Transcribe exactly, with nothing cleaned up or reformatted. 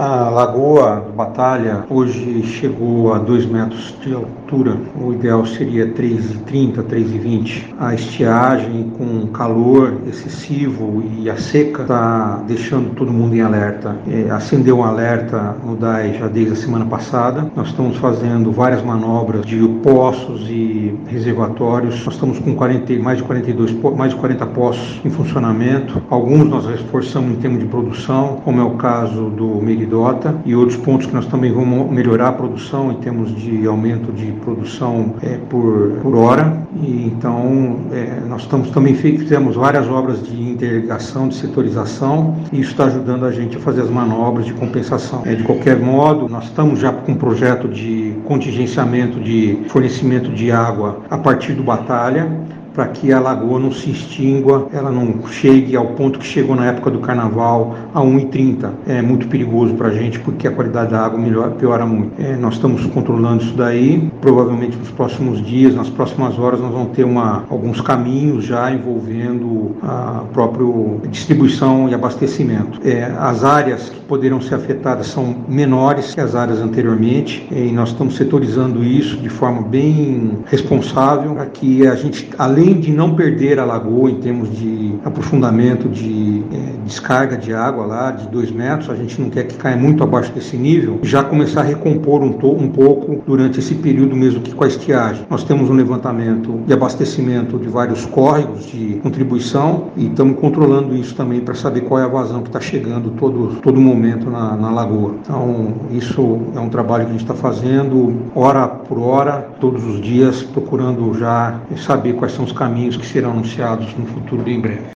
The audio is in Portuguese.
A lagoa do Batalha hoje chegou a dois metros de altura. O ideal seria três e trinta, três e vinte. A estiagem com calor excessivo e a seca está deixando todo mundo em alerta. É, acendeu um alerta no D A E já desde a semana passada. Nós estamos fazendo várias manobras de poços e reservatórios. Nós estamos com quarenta, mais de quarenta e dois, mais de quarenta poços em funcionamento. Alguns nós reforçamos em termos de produção, como é o caso do Meridota, e outros pontos que nós também vamos melhorar a produção em termos de aumento de produção é, por, por hora. E então é, nós estamos também fizemos várias obras de interligação, de setorização, e isso está ajudando a gente a fazer as manobras de compensação. É, de qualquer modo, nós estamos já com um projeto de contingenciamento de fornecimento de água a partir do Batalha, para que a lagoa não se extingua, ela não chegue ao ponto que chegou na época do carnaval a um e trinta. É muito perigoso para a gente, porque a qualidade da água melhora, piora muito. É, nós estamos controlando isso daí. Provavelmente nos próximos dias, nas próximas horas, nós vamos ter uma, alguns caminhos já envolvendo a própria distribuição e abastecimento. É, as áreas que poderão ser afetadas são menores que as áreas anteriormente, e nós estamos setorizando isso de forma bem responsável, para que a gente, além Além de não perder a lagoa em termos de aprofundamento de é, descarga de água lá de dois metros, a gente não quer que caia muito abaixo desse nível, já começar a recompor um, to- um pouco durante esse período mesmo que com a estiagem. Nós temos um levantamento de abastecimento de vários córregos de contribuição e estamos controlando isso também para saber qual é a vazão que está chegando todo, todo momento na, na lagoa. Então isso é um trabalho que a gente está fazendo hora por hora, todos os dias, procurando já saber quais são os caminhos que serão anunciados no futuro em breve.